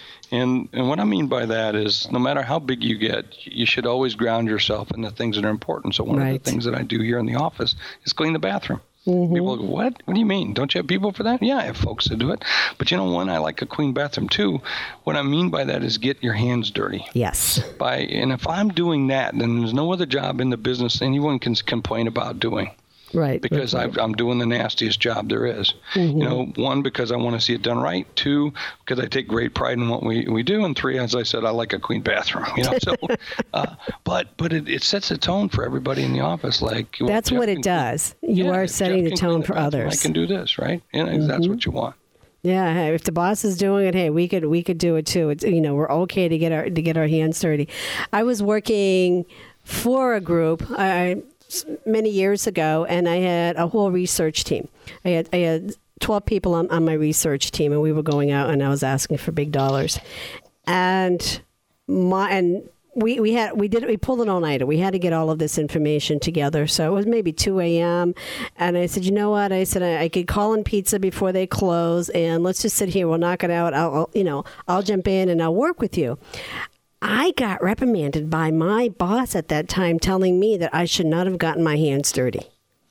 And and what I mean by that is no matter how big you get, you should always ground yourself in the things that are important. So one
right.
of the things that I do here in the office is clean the bathroom.
Mm-hmm.
People go, what? What do you mean? Don't you have people for that? Yeah, I have folks that do it. But you know, one, I like a clean bathroom too. What I mean by that is get your hands dirty.
Yes.
By And if I'm doing that, then there's no other job in the business anyone can complain about doing.
Right.
Because
right.
I've, I'm doing the nastiest job there is.
Mm-hmm.
You know, one, because I want to see it done right. Two, because I take great pride in what we, we do. And three, as I said, I like a clean bathroom. You know, so, uh, but but it, it sets a tone for everybody in the office. Like well,
that's
Jeff
what it does. You
yeah,
are setting the tone for others.
I can do this, right? And mm-hmm. that's what you want.
Yeah, hey, if the boss is doing it, hey, we could we could do it too. It's you know we're okay to get our to get our hands dirty. I was working for a group. I. many years ago, and I had a whole research team. I had I had twelve people on, on my research team, and we were going out, and I was asking for big dollars. And my and we, we had we did we pulled an all-nighter. We had to get all of this information together. So it was maybe two a.m. And I said, you know what? I said I, I could call in pizza before they close, and let's just sit here. We'll knock it out. I'll, I'll you know I'll jump in and I'll work with you. I got reprimanded by my boss at that time telling me that I should not have gotten my hands dirty.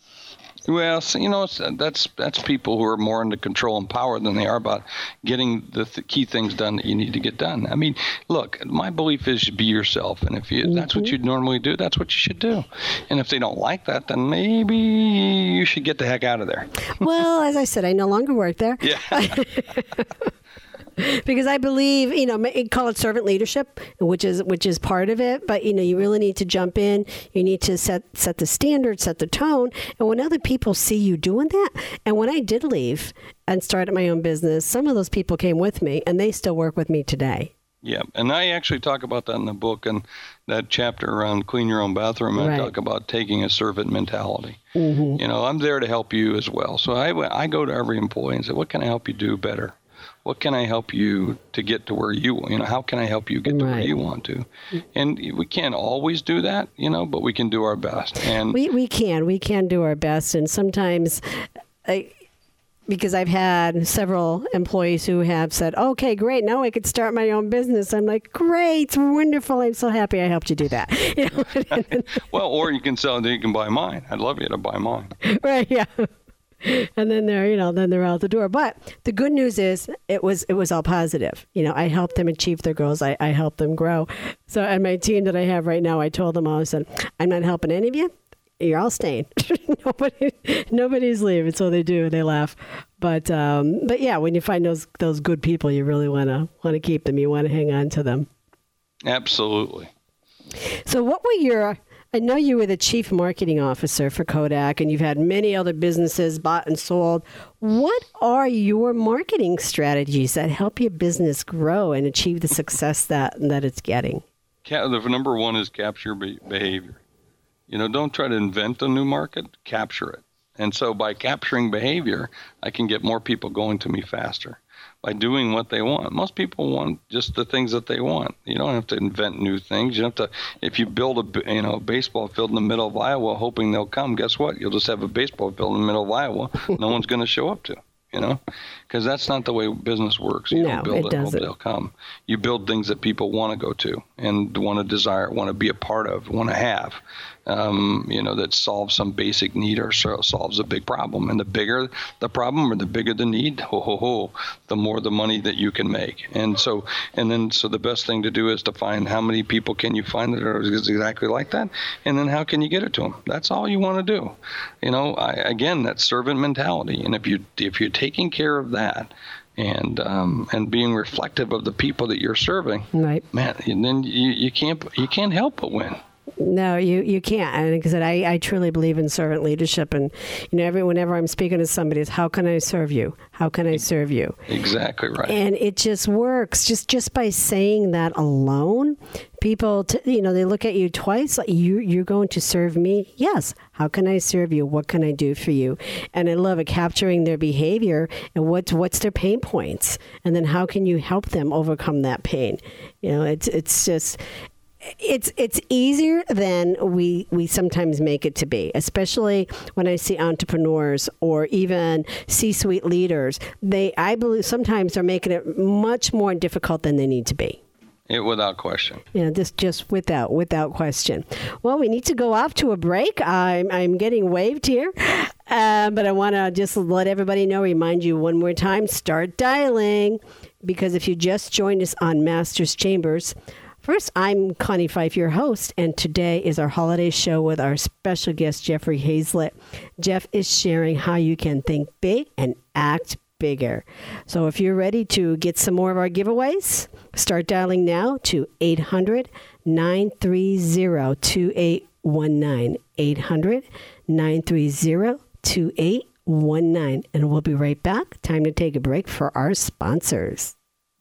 Well, so, you know, that's that's people who are more into control and power than they are about getting the th- key things done that you need to get done. I mean, look, my belief is be yourself. And if you, mm-hmm. that's what you normally do, that's what you should do. And if they don't like that, then maybe you should get the heck out of there.
Well, as I said, I no longer work there.
Yeah.
Because I believe, you know, call it servant leadership, which is which is part of it. But, you know, you really need to jump in. You need to set set the standard, set the tone. And when other people see you doing that, and when I did leave and started my own business, some of those people came with me, and they still work with me today.
Yeah, and I actually talk about that in the book, and that chapter around clean your own bathroom. I
right.
talk about taking a servant mentality.
Mm-hmm.
You know, I'm there to help you as well. So I, I go to every employee and say, what can I help you do better? What can I help you to get to where you, you know, how can I help you get to
right.
where you want to? And we can't always do that, you know, but we can do our best. And
we, we can, we can do our best. And sometimes I, because I've had several employees who have said, okay, great, now I could start my own business. I'm like, great, wonderful. I'm so happy I helped you do that. You know?
Well, or you can sell, you can buy mine. I'd love you to buy mine.
Right, yeah. And then they're, you know, then they're out the door. But the good news is it was it was all positive. You know, I helped them achieve their goals. I, I helped them grow. So, and my team that I have right now, I told them all, I said, I'm not helping any of you. You're all staying. Nobody, nobody's leaving. So they do. They laugh. But um, but yeah, when you find those those good people, you really want to want to keep them. You want to hang on to them.
Absolutely.
So what were your I know you were the chief marketing officer for Kodak, and you've had many other businesses bought and sold. What are your marketing strategies that help your business grow and achieve the success that, that it's getting?
The number one is capture behavior. You know, don't try to invent a new market, capture it. And so by capturing behavior, I can get more people going to me faster by doing what they want. Most people want just the things that they want. You don't have to invent new things. You don't have to, if you build a, you know, baseball field in the middle of Iowa hoping they'll come, guess what? You'll just have a baseball field in the middle of Iowa no one's going to show up to. You know, because that's not the way business works. You
no,
don't build
it
it,
doesn't.
hope they'll come. You build things that people want to go to and want to desire, want to be a part of, want to have. Um, you know, that solves some basic need or so, solves a big problem. And the bigger the problem or the bigger the need, ho ho ho, the more the money that you can make. And so, and then, so the best thing to do is to find how many people can you find that are exactly like that, and then how can you get it to them? That's all you want to do. You know, I, again, that servant mentality. And if you if you're taking care of that, and um, and being reflective of the people that you're serving,
right,
man, and then you, you can't you can't help but win.
No, you, you can't. And because I, I truly believe in servant leadership. And, you know, every whenever I'm speaking to somebody, it's how can I serve you? How can I serve you?
Exactly right.
And it just works. Just just by saying that alone, people, t- you know, they look at you twice. Like, you, you're going to serve me? Yes. How can I serve you? What can I do for you? And I love it, capturing their behavior and what's, what's their pain points. And then how can you help them overcome that pain? You know, it's it's just... It's it's easier than we we sometimes make it to be, especially when I see entrepreneurs or even C-suite leaders. They, I believe, sometimes are making it much more difficult than they need to be.
It, without question.
You know, just just without without question. Well, we need to go off to a break. I'm I'm getting waved here, uh, but I want to just let everybody know, remind you one more time, start dialing, because if you just joined us on Masters Chambers. First, I'm Connie Fife, your host, and today is our holiday show with our special guest, Jeffrey Hazlett. Jeff is sharing how you can think big and act bigger. So if you're ready to get some more of our giveaways, start dialing now to eight hundred, nine three zero, two eight one nine, eight hundred, nine three zero, two eight one nine. And we'll be right back. Time to take a break for our sponsors.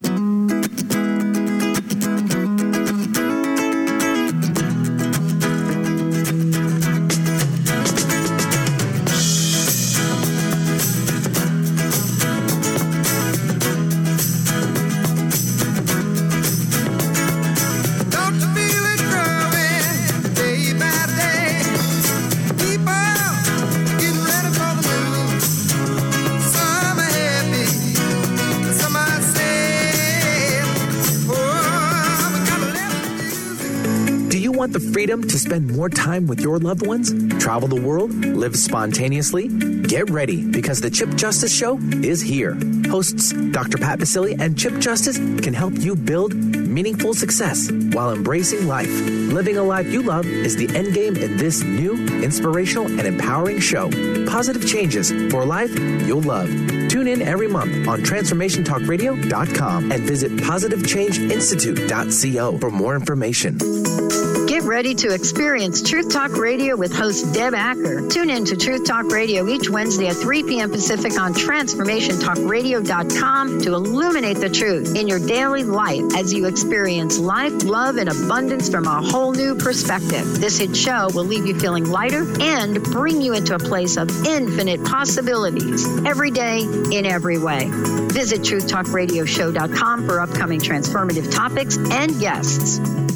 Want the freedom to spend more time with your loved ones? Travel the world? Live spontaneously? Get ready, because the Chip Justice Show is here. Hosts Doctor Pat Basili and Chip Justice can help you build meaningful success while embracing life. Living a life you love is the end game in this new, inspirational, and empowering show. Positive changes for life you'll love. Tune in every month on transformation talk radio dot com and visit positive change institute dot co for more information.
Get ready to experience Truth Talk Radio with host Deb Acker. Tune in to Truth Talk Radio each Wednesday at three p.m. Pacific on transformation talk radio dot com to illuminate the truth in your daily life as you experience life, love, and abundance from a whole new perspective. This hit show will leave you feeling lighter and bring you into a place of infinite possibilities every day in every way. Visit truth talk radio show dot com for upcoming transformative topics and guests.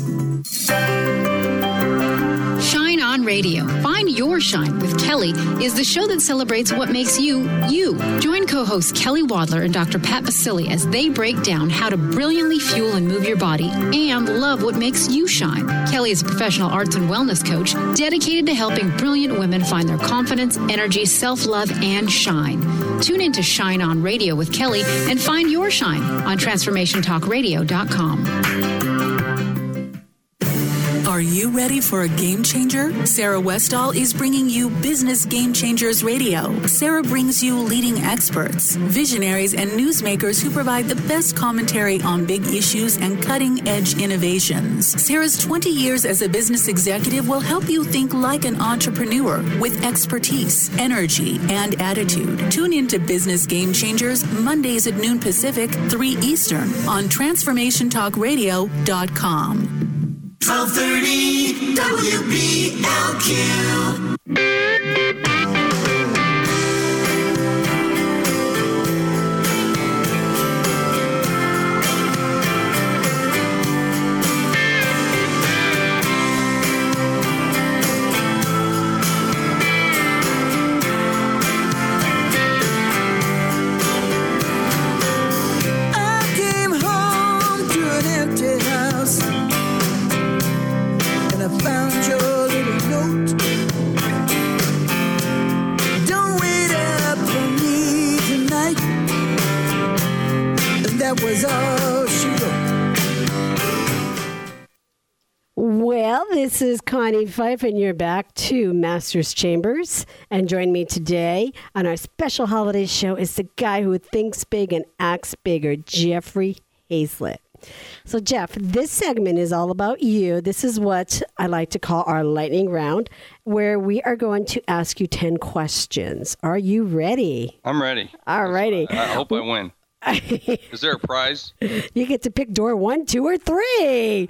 Shine On Radio. Find Your Shine with Kelly is the show that celebrates what makes you, you. Join co-hosts Kelly Wadler and Doctor Pat Basili as they break down how to brilliantly fuel and move your body and love what makes you shine. Kelly is a professional arts and wellness coach dedicated to helping brilliant women find their confidence, energy, self-love, and shine. Tune in to Shine On Radio with Kelly and find your shine on transformation talk radio dot com.
Are you ready for a game changer? Sarah Westall is bringing you Business Game Changers Radio. Sarah brings you leading experts, visionaries, and newsmakers who provide the best commentary on big issues and cutting-edge innovations. Sarah's twenty years as a business executive will help you think like an entrepreneur with expertise, energy, and attitude. Tune in to Business Game Changers Mondays at noon Pacific, three Eastern on transformation talk radio dot com.
twelve thirty W B L Q.
is a shooter.
Well, this is Connie Fife, and you're back to Masters Chambers. And join me today on our special holiday show is the guy who thinks big and acts bigger, Jeffrey Hayzlett. So, Jeff, this segment is all about you. This is what I like to call our lightning round, where we are going to ask you ten questions. Are you ready?
I'm ready.
All righty.
I hope I win. Is there a prize?
You get to pick door one, two, or three.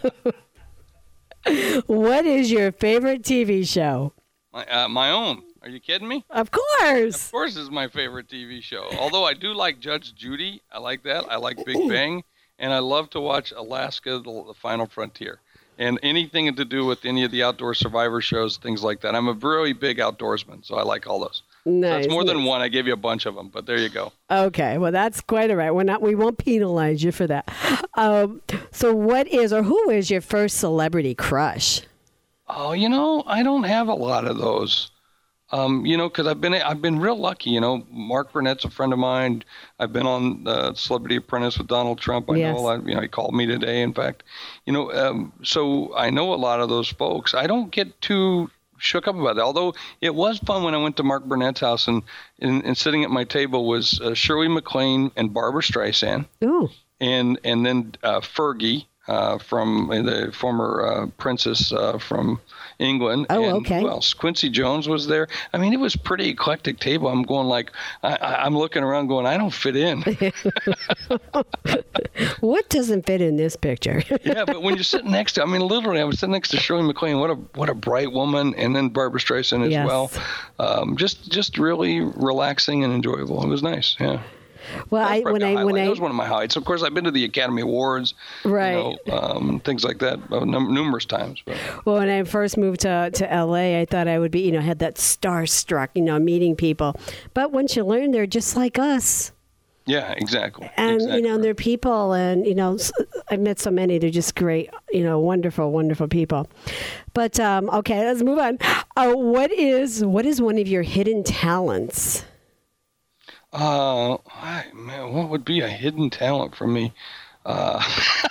What is your favorite T V show?
My, uh, my own. Are you kidding me?
Of course.
Of course it's my favorite T V show. Although I do like Judge Judy. I like that. I like Big Bang. And I love to watch Alaska, the, the Final Frontier. And anything to do with any of the outdoor survivor shows, things like that. I'm a really big outdoorsman, so I like all those.
Nice.
So it's more
nice.
than one. I gave you a bunch of them, but there you go.
Okay, well, that's quite all right. We're not. We won't penalize you for that. Um, so what is or who is your first celebrity crush?
Oh, you know, I don't have a lot of those. Um, you know, because I've been I've been real lucky. You know, Mark Burnett's a friend of mine. I've been on uh, Celebrity Apprentice with Donald Trump. I
yes.
know a lot. You know, he called me today. In fact, you know, um, so I know a lot of those folks. I don't get too shook up about it. Although it was fun when I went to Mark Burnett's house and and, and sitting at my table was uh, Shirley MacLaine and Barbara Streisand.
Ooh.
And and then uh, Fergie uh, from the former uh, princess uh, from England.
Oh,
and
okay.
Who else? Quincy Jones was there. I mean, it was pretty eclectic table. I'm going like, I, I'm looking around going, I don't fit in.
What doesn't fit in this picture?
Yeah, but when you're sitting next to, I mean, literally, I was sitting next to Shirley MacLaine. What a what a bright woman, and then Barbara Streisand as
Yes.
well. Um, just just really relaxing and enjoyable. It was nice. Yeah.
Well,
That's
I
probably
when
a
I
highlight.
when I
that was one of my highlights. Of course, I've been to the Academy Awards,
Right.
You know, um, things like that, uh, num- numerous times. But.
Well, when I first moved to, to L A, I thought I would be, you know, had that starstruck, you know, meeting people. But once you learn, they're just like us.
Yeah, exactly.
And,
exactly.
you know, they're people, and, you know, s- I've met so many. They're just great, you know, wonderful, wonderful people. But, um, okay, let's move on. Uh, what is what is one of your hidden talents?
Uh, I, man, what would be a hidden talent for me? Uh,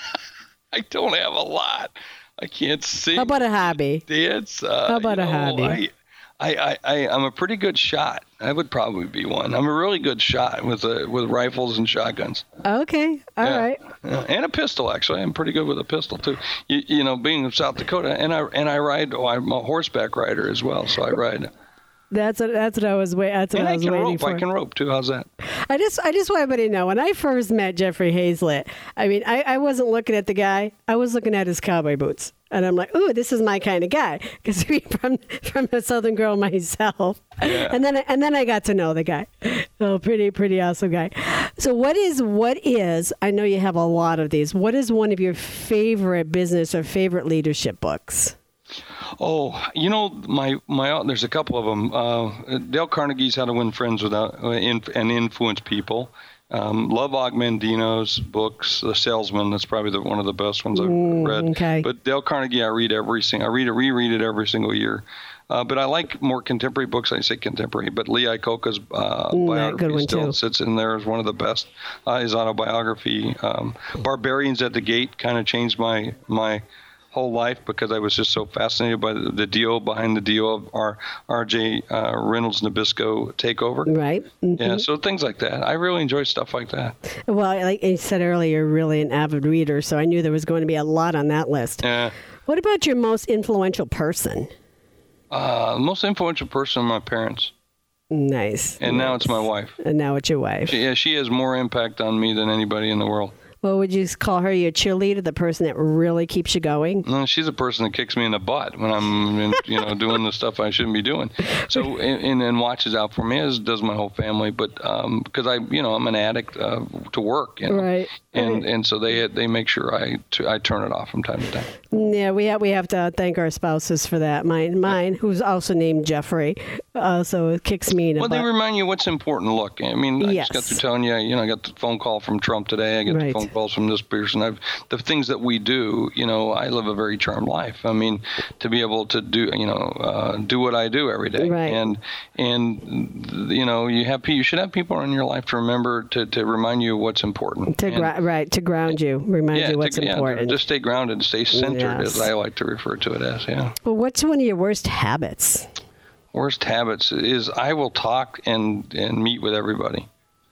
I don't have a lot. I can't sing.
How about a hobby?
Dance. Uh,
How about
you
a
know,
hobby?
I, I, I, I'm a pretty good shot. That would probably be one. I'm a really good shot with uh, with rifles and shotguns.
Okay, all
yeah.
right.
Yeah. And a pistol, actually. I'm pretty good with a pistol too. You, you know, being in South Dakota, and I and I ride. Oh, I'm a horseback rider as well, so I ride.
That's what that's what I was waiting. That's what
And
I
I
was
can
waiting
rope.
for.
I can rope too. How's that?
I just I just want everybody to know, when I first met Jeffrey Hayzlett, I mean, I, I wasn't looking at the guy. I was looking at his cowboy boots. And I'm like, ooh, this is my kind of guy, because from from a Southern girl myself.
Yeah.
And then I, and then I got to know the guy. Oh, pretty pretty awesome guy. So what is what is? I know you have a lot of these. What is one of your favorite business or favorite leadership books?
Oh, you know, my my there's a couple of them. Uh, Dale Carnegie's How to Win Friends Without uh, in, and Influence People. Um, love Ogmandino's books, The Salesman. That's probably the, one of the best ones I've
Mm,
read.
okay.
But Dale Carnegie, I read every single. I read it, reread it every single year. Uh, but I like more contemporary books. I say contemporary, but Lee Iacocca's uh,
Mm, that
biography
good one
still
too.
sits in there as one of the best. Uh, his autobiography, um, Barbarians at the Gate, kind of changed my my whole life, because I was just so fascinated by the, the deal behind the deal of our R J uh, Reynolds Nabisco takeover.
Right. Mm-hmm.
Yeah, so things like that. I really enjoy stuff like that.
Well, like you said earlier, you're really an avid reader, so I knew there was going to be a lot on that list.
Yeah.
What about your most influential person?
Uh, the most influential person are my parents.
Nice.
And now it's my wife.
And now it's your wife.
She, yeah, she has more impact on me than anybody in the world.
Well, would you call her your cheerleader, the person that really keeps you going?
No, she's a person that kicks me in the butt when I'm, in, you know, doing the stuff I shouldn't be doing. So, and, and watches out for me, as does my whole family. But um, because I, you know, I'm an addict uh, to work, you know,
Right.
and and so they they make sure I t- I turn it off from time to time.
Yeah, we have we have to thank our spouses for that. Mine, mine, who's also named Jeffrey, uh, so it kicks me in the
Well,
butt.
they remind you what's important. Look, I mean, I
Yes.
just got through telling you, you know, I got the phone call from Trump today. I got
Right.
the phone calls from this person. I've, the things that we do, you know, I live a very charmed life. I mean, to be able to do, you know, uh, do what I do every day.
Right.
And, and, you know, you have, you should have people in your life to remember to, to remind you what's important.
To gra-
and,
right. To ground you, remind
yeah,
you what's
to,
important.
Yeah, just stay grounded, stay centered,
Yes.
as I like to refer to it as. Yeah.
Well, what's one of your worst habits?
Worst habits is I will talk and, and meet with everybody.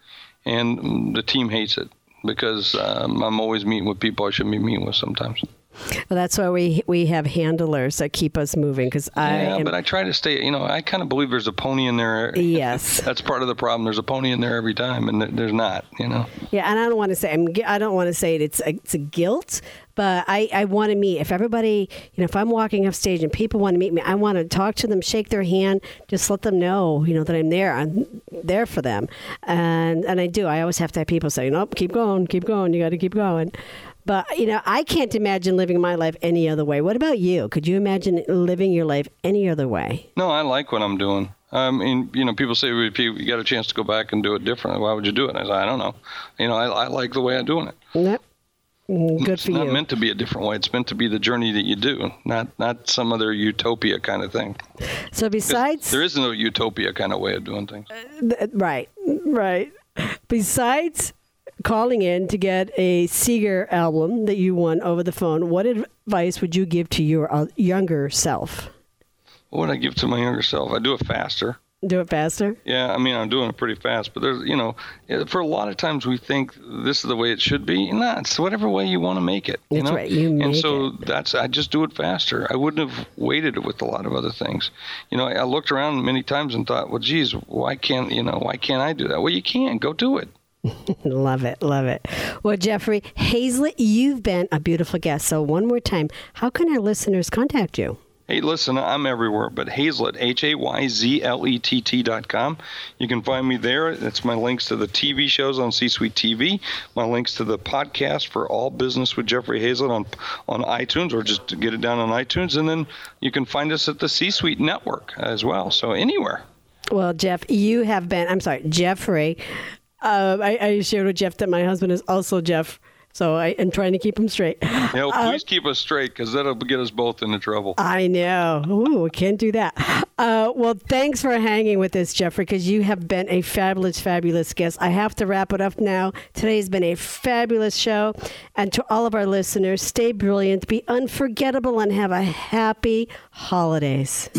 And the team hates it because um, I'm always meeting with people I shouldn't be meeting with sometimes.
Well, that's why we we have handlers that keep us moving. Because I
yeah,
am,
but I try to stay. You know, I kind of believe there's a pony in there.
Yes,
that's part of the problem. There's a pony in there every time, and there's not. You know.
Yeah, and I don't want to say I'm, I don't want to say it, it's a, it's a guilt, but I, I want to meet. If everybody, you know, if I'm walking off stage and people want to meet me, I want to talk to them, shake their hand, just let them know, you know, that I'm there. I'm there for them, and and I do. I always have to have people say, nope, keep going, keep going. You got to keep going. But, you know, I can't imagine living my life any other way. What about you? Could you imagine living your life any other way?
No, I like what I'm doing. I mean, you know, people say, well, if you got a chance to go back and do it differently, why would you do it? And I say, I don't know. You know, I, I like the way I'm doing it.
Yep. Good
it's
for
not
you.
meant to be a different way. It's meant to be the journey that you do, not not some other utopia kind of thing.
So besides...
There is no utopia kind of way of doing things.
Uh, right, right. Besides calling in to get a Seeger album that you won over the phone, what advice would you give to your uh, younger self?
What would I give to my younger self? I do it faster.
Do it faster?
Yeah, I mean, I'm doing it pretty fast, but there's, you know, for a lot of times we think this is the way it should be. Nah, it's whatever way you want to make it. You
That's
know?
right, you make
And so
it.
that's, I just do it faster. I wouldn't have waited it with a lot of other things. You know, I looked around many times and thought, well, geez, why can't, you know, why can't I do that? Well, you can. Go do it.
Love it, love it. Well, Jeffrey Hayzlett, you've been a beautiful guest. So one more time, how can our listeners contact you?
Hey, listen, I'm everywhere, but Hayzlett, H A Y Z L E T T dot com. You can find me there. It's my links to the T V shows on C-Suite T V, my links to the podcast for All Business with Jeffrey Hayzlett on, on iTunes, or just get it down on iTunes. And then you can find us at the C-Suite Network as well. So anywhere.
Well, Jeff, you have been, I'm sorry, Jeffrey. Uh, I, I shared with Jeff that my husband is also Jeff, so I am trying to keep him straight.
Yeah, well,
Uh,
please keep us straight, because that'll get us both into trouble.
I know. Ooh, can't do that. Uh, well, thanks for hanging with us, Jeffrey, because you have been a fabulous, fabulous guest. I have to wrap it up now. Today's been a fabulous show. And to all of our listeners, stay brilliant, be unforgettable, and have a happy holidays.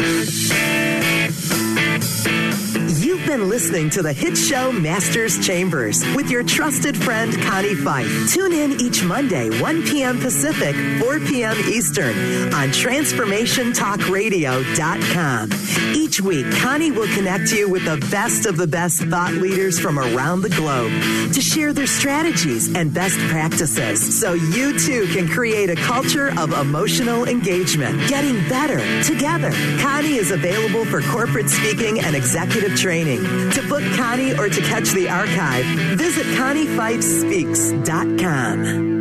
You've been listening to the hit show Masters Chambers with your trusted friend Connie Fife. Tune in each Monday, one p.m. Pacific, four p.m. Eastern on transformation talk radio dot com. Each week, Connie will connect you with the best of the best thought leaders from around the globe to share their strategies and best practices so you too can create a culture of emotional engagement. Getting better together. Connie is available for corporate speaking and executive training. To book Connie or to catch the archive, visit Connie Fife Speaks dot com.